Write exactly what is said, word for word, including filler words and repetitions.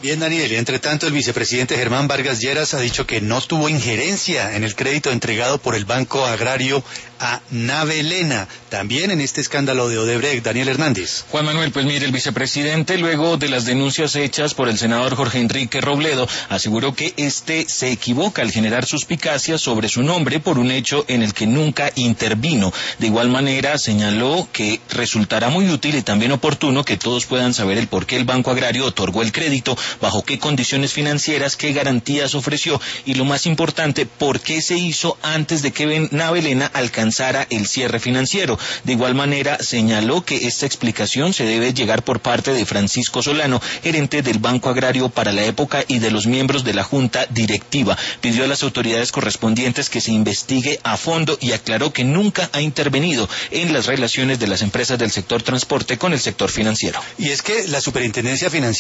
Bien, Daniel, y entre tanto el vicepresidente Germán Vargas Lleras ha dicho que no tuvo injerencia en el crédito entregado por el Banco Agrario a Navelena, también en este escándalo de Odebrecht. Daniel Hernández. Juan Manuel, pues mire, el vicepresidente, luego de las denuncias hechas por el senador Jorge Enrique Robledo, aseguró que este se equivoca al generar suspicacias sobre su nombre por un hecho en el que nunca intervino. De igual manera, señaló que resultará muy útil y también oportuno que todos puedan saber el por qué el Banco Agrario otorgó el crédito, bajo qué condiciones financieras, qué garantías ofreció y, lo más importante, por qué se hizo antes de que Navelena alcanzara el cierre financiero. De igual manera, señaló que esta explicación se debe llegar por parte de Francisco Solano, gerente del Banco Agrario para la época, y de los miembros de la Junta Directiva. Pidió a las autoridades correspondientes que se investigue a fondo y aclaró que nunca ha intervenido en las relaciones de las empresas del sector transporte con el sector financiero. Y es que la Superintendencia Financiera